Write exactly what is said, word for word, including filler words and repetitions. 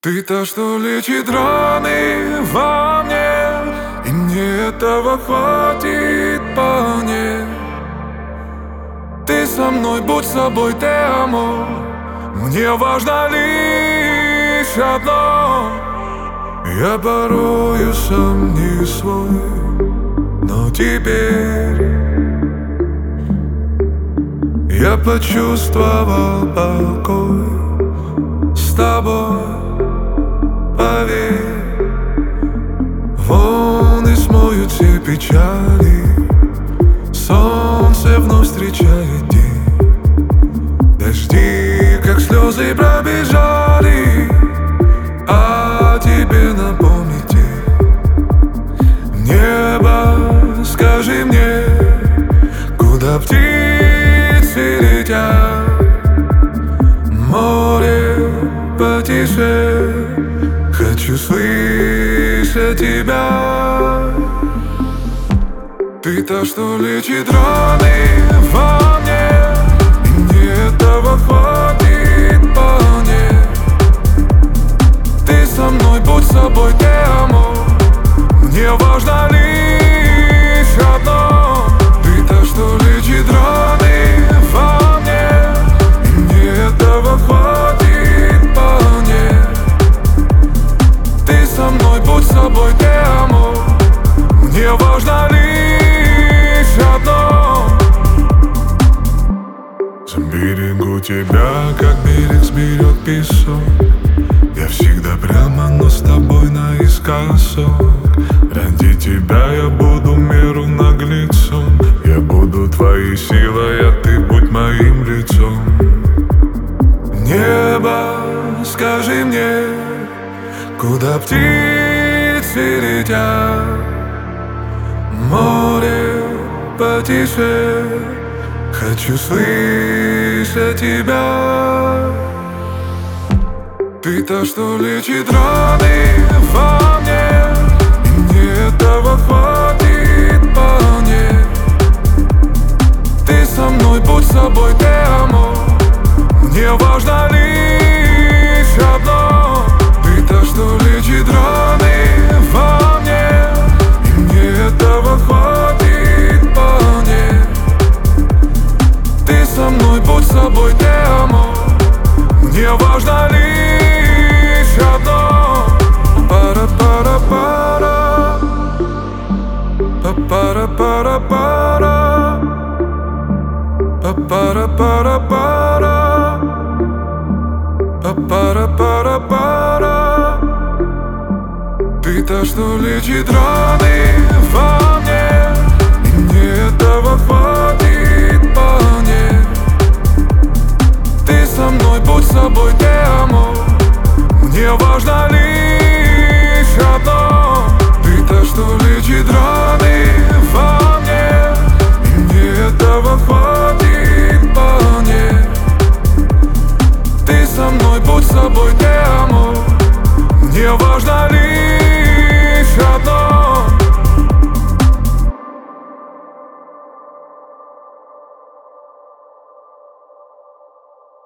Ты та, что лечит раны во мне, и мне этого хватит вполне. Ты со мной, будь собой, te amo. Мне важно лишь одно. Я порою сам не свой, но теперь я почувствовал покой с тобой. Поверь, волны смоют все печали, солнце вновь встречает день. Дожди, как слезы, пробежали, а тебе напомните. Небо, скажи мне, куда птицы летят. Море, потише, хочу слышать тебя. Ты та, что лечит раны во мне, и мне этого хватит вполне. Ты со мной, будь собой, te amo. Мне важно лишь одно. Ты та, что лечит раны во мне, и мне этого хватит вполне. Ты со мной, будь собой, te amo. Мне важно лишь одно. Заберегу тебя, как берег сберег песок. Я всегда прямо, но с тобой наискосок. Ради тебя я буду миру наглецом. Я буду твоей силой, а ты будь моим лицом. Небо, скажи мне, куда птицы летят. Море, потише, хочу слышать тебя. Ты та, что лечит раны во мне, и мне этого хватит вполне. Ты со мной, будь собой, te amo. Мне важно лишь одно. Ты та, что лечит раны во мне, и мне этого хватит вполне. Ты со мной, будь собой, te amo. Мне важно лишь одно. Пара-пара-пара, пара-пара-пара, пара-пара-пара, пара-пара-пара. Ты та, что лечит раны во мне, и мне этого хватит вполне. Ты со мной, будь собой, te amo. Мне важно лишь одно. Ты та, что лечит раны во мне, и мне этого хватит вполне. Ты со мной, будь собой, te amo. Мне важно лишь одно.